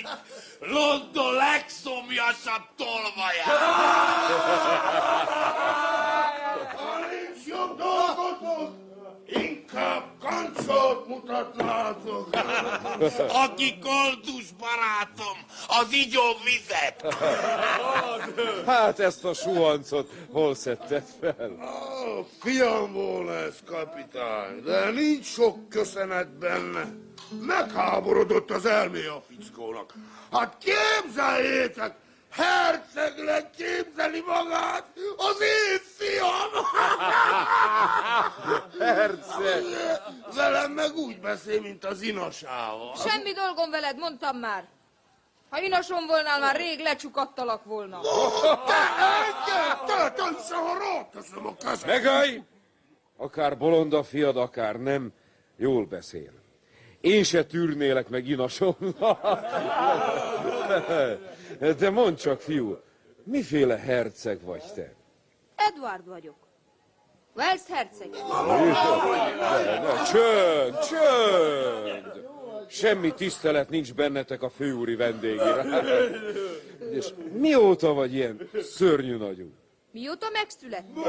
London legszomjasabb tolvaját! Ha nincs jobb dolgotok, inkább kancsót mutatnátok. Aki koldus barátom, az igyon vizet. Hát ezt a suhancot hol szedted fel? Fiam volna ez, kapitány, de nincs sok köszönet benne. Megháborodott az elmé a fickónak. Hát képzeljétek, hercegnek képzeli magát az én fiam! Herceg! Velem meg úgy beszél, mint az inasával. Semmi dolgom veled, mondtam már. Ha inasom volnál, már rég lecsukattalak volna. Te hiszen, ha ráteszem a kezem. Megállj! Akár bolond a fiad, akár nem, jól beszél. Én se tűrnélek meg inasom. De mondd csak, fiú, miféle herceg vagy te? Edward vagyok. Wales hercege. Csönd! Semmi tisztelet nincs bennetek a főúri vendégére. És mióta vagy ilyen szörnyű nagyú? Mióta megszülettem?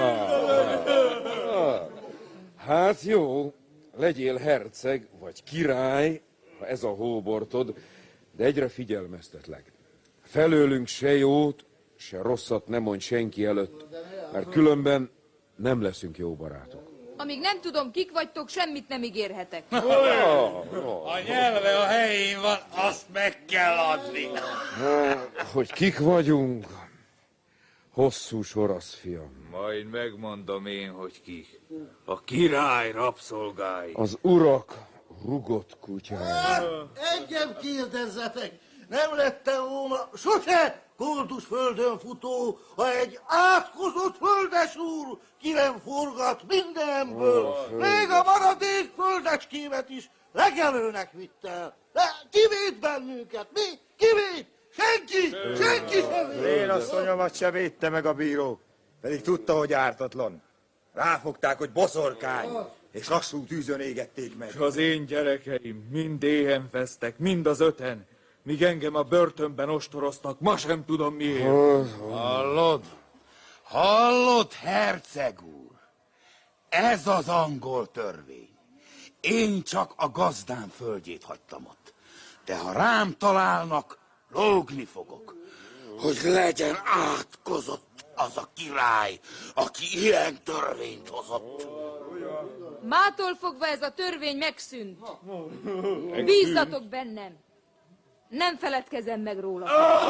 Hát jó, legyél herceg vagy király, ha ez a hóbortod, de egyre figyelmeztetlek. Felőlünk se jót, se rosszat nem mondj senki előtt, mert különben nem leszünk jó barátok. Amíg nem tudom, kik vagytok, semmit nem ígérhetek. A nyelve a helyén van, azt meg kell adni. Hogy kik vagyunk? Hosszú sor az, fiam. Majd megmondom én, hogy ki. A király rabszolgái. Az urak rugott kutyái. Engem kérdezzetek, nem lettem volna sose koldusföldön futó, ha egy átkozott földesúr ki nem forgat mindenből, még a maradék földecskémet is legelőnek vitt el. De ki véd bennünket? Mi? Ki véd? Senki! Senki sem véd! Én asszonyomat se védte meg a bíró, pedig tudta, hogy ártatlan. Ráfogták, hogy boszorkány, és lassú tűzön égették meg. És az én gyerekeim mind éhen fesztek, mind az 5-en, míg engem a börtönben ostoroztak, ma sem tudom miért. Hallod? Hallod, herceg úr? Ez az angol törvény. Én csak a gazdám földjét hagytam ott. De ha rám találnak, lógni fogok, hogy legyen átkozott az a király, aki ilyen törvényt hozott. Mától fogva ez a törvény megszűnt. Bízzatok bennem. Nem feledkezem meg róla.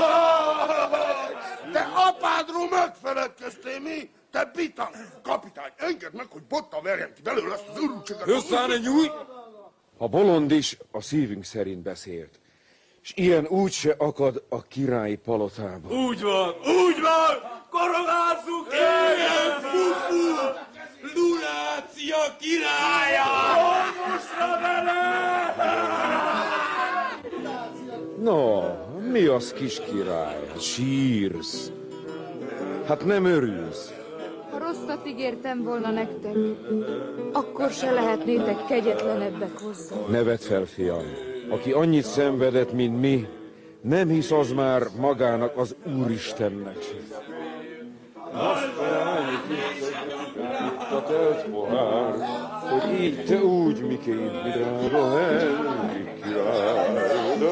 Te apádról megfeledkeztél, mi? Te bitán! Kapitány, engedd meg, hogy botta verjen ki belőle ezt az örültséget. Összállj, nyújj! A bolond is a szívünk szerint beszélt. És ilyen úgyse akad a királyi palotában. Úgy van, koronázzuk! Éljen Fufu! Lunácia királya! Orvosra vele! No, mi az, kis király? Sírsz. Hát nem örülsz. Ha rosszat ígértem volna nektek, akkor se lehetnétek kegyetlenebbek hozzá. Ne vedd fel, fiam. Aki annyit szenvedett, mint mi, nem hisz az már magának az Úristennek sem. Itt a telt pohár, hogy így te úgy, miként, mi drága Henrik király.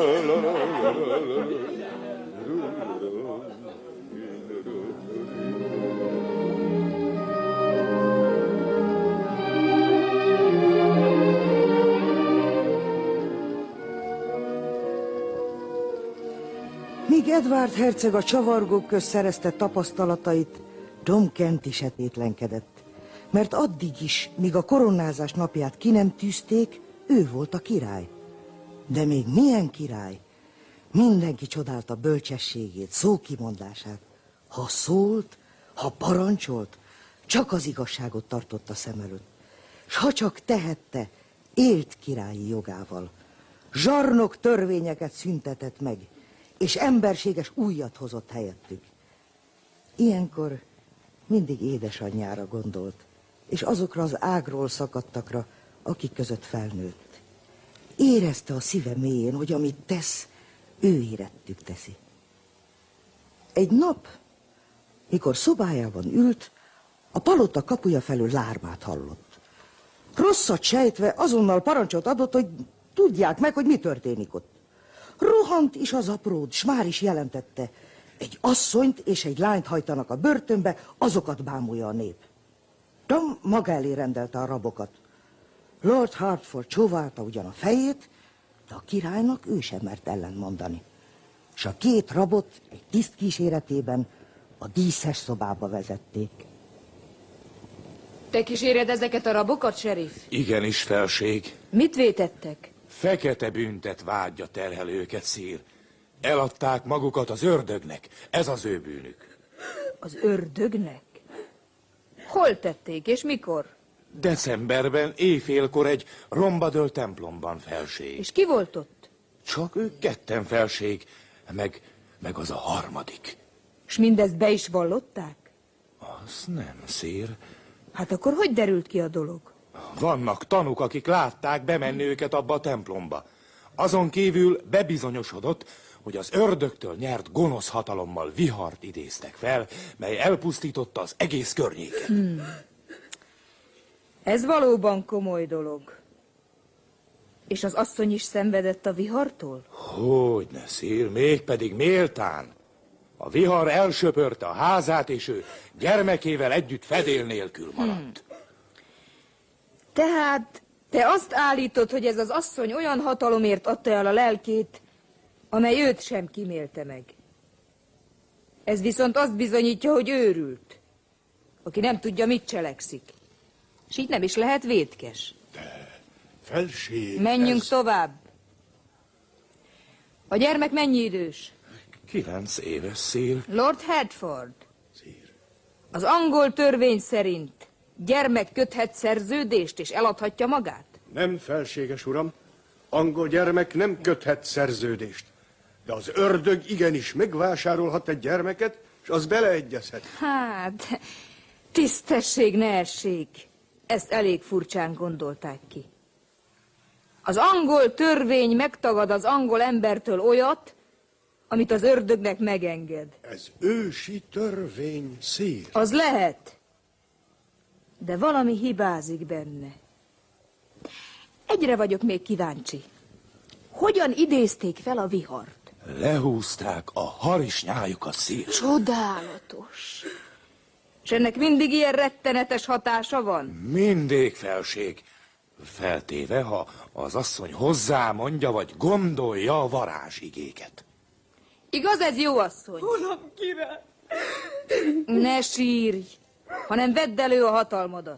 Míg Edward herceg a csavargók közt szerezte tapasztalatait, Tom Kent is etétlenkedett, mert addig is, míg a koronázás napját ki nem tűzték, ő volt a király. De még milyen király? Mindenki csodálta bölcsességét, szókimondását. Ha szólt, ha parancsolt, csak az igazságot tartotta szem előtt. S ha csak tehette, élt királyi jogával. Zsarnok törvényeket szüntetett meg, és emberséges újat hozott helyettük. Ilyenkor mindig édesanyjára gondolt, és azokra az ágról szakadtakra, akik között felnőtt. Érezte a szíve mélyén, hogy amit tesz, ő érettük teszi. Egy nap, mikor szobájában ült, a palota kapuja felől lármát hallott. Rosszat sejtve azonnal parancsot adott, hogy tudják meg, hogy mi történik ott. Rohant is az apród, s már is jelentette. Egy asszonyt és egy lányt hajtanak a börtönbe, azokat bámulja a nép. Tom maga elé rendelte a rabokat. Lord Hertford csóválta ugyan a fejét, de a királynak ő sem mert ellent mondani. És a két rabot egy tiszt kíséretében a díszes szobába vezették. Te kíséred ezeket a rabokat, sheriff? Igenis, felség. Mit vétettek? Fekete büntet vágya terhel őket, szír. Eladták magukat az ördögnek. Ez az ő bűnük. Az ördögnek? Hol tették, és mikor? Decemberben éjfélkor egy rombadölt templomban, felség. És ki volt ott? Csak ők ketten, felség, meg az a harmadik. És mindezt be is vallották? Az nem, szír. Hát akkor hogy derült ki a dolog? Vannak tanúk, akik látták bemenni őket abba a templomba. Azon kívül bebizonyosodott, hogy az ördögtől nyert gonosz hatalommal vihart idéztek fel, mely elpusztította az egész környéket. Ez valóban komoly dolog. És az asszony is szenvedett a vihartól? Hogyne, szír, mégpedig méltán. A vihar elsöpörte a házát, és ő gyermekével együtt fedél nélkül maradt. Tehát te azt állítod, hogy ez az asszony olyan hatalomért adta el a lelkét, amely őt sem kímélte meg. Ez viszont azt bizonyítja, hogy őrült, aki nem tudja, mit cselekszik. És így nem is lehet vétkes. Felség. Menjünk tovább. A gyermek mennyi idős? 9 éves, szír. Lord Hertford. Az angol törvény szerint gyermek köthet szerződést és eladhatja magát? Nem, felséges uram. Angol gyermek nem köthet szerződést. De az ördög igenis megvásárolhat egy gyermeket, és az beleegyezhet. Hát, tisztesség ne essék. Ezt elég furcsán gondolták ki. Az angol törvény megtagad az angol embertől olyat, amit az ördögnek megenged. Ez ősi törvény, szír. Az lehet, de valami hibázik benne. Egyre vagyok még kíváncsi. Hogyan idézték fel a vihart? Lehúzták a harisnyájukat, szír. Csodálatos. És ennek mindig ilyen rettenetes hatása van? Mindig, felség. Feltéve, ha az asszony hozzámondja, vagy gondolja a varázsigéket. Igaz ez, jó asszony? Uram, király! Ne sírj, hanem vedd elő a hatalmadat.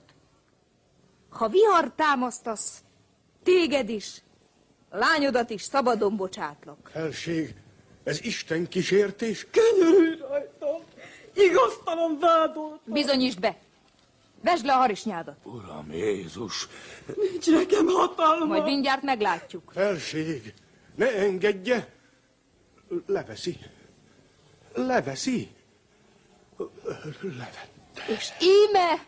Ha vihar támasztasz, téged is, lányodat is szabadon bocsátlak. Felség, ez Isten kísértés? Könyörülj rajtam! Igaztalan vádolt! Bizonyítsd be! Vesd le a harisnyádat! Uram Jézus! Nincs nekem hatalma! Majd mindjárt meglátjuk. Felség, ne engedje! Leveszi. Leveszi. Levette. És íme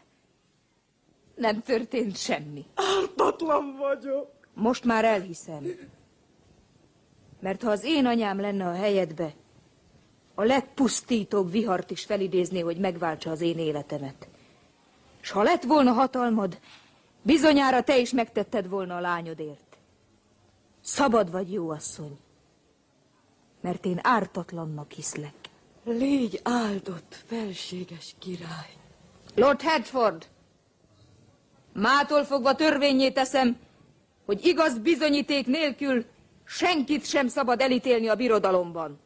nem történt semmi. Ártatlan vagyok! Most már elhiszem. Mert ha az én anyám lenne a helyedbe, a legpusztítóbb vihart is felidézné, hogy megváltsa az én életemet. S ha lett volna hatalmad, bizonyára te is megtetted volna a lányodért. Szabad vagy, jó asszony, mert én ártatlannak hiszlek. Légy áldott, felséges király! Lord Hertford, mától fogva törvénnyé teszem, hogy igaz bizonyíték nélkül senkit sem szabad elítélni a birodalomban.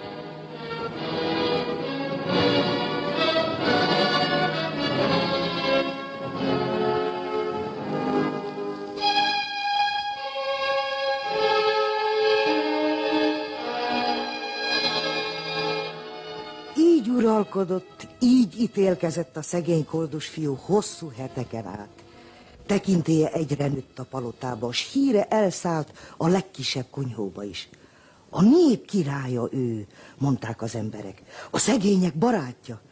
Így uralkodott, így ítélkezett a szegény koldus fiú hosszú heteken át. Tekintélye egyre nőtt a palotába, s híre elszállt a legkisebb kunyhóba is. A nép királya ő, mondták az emberek, a szegények barátja.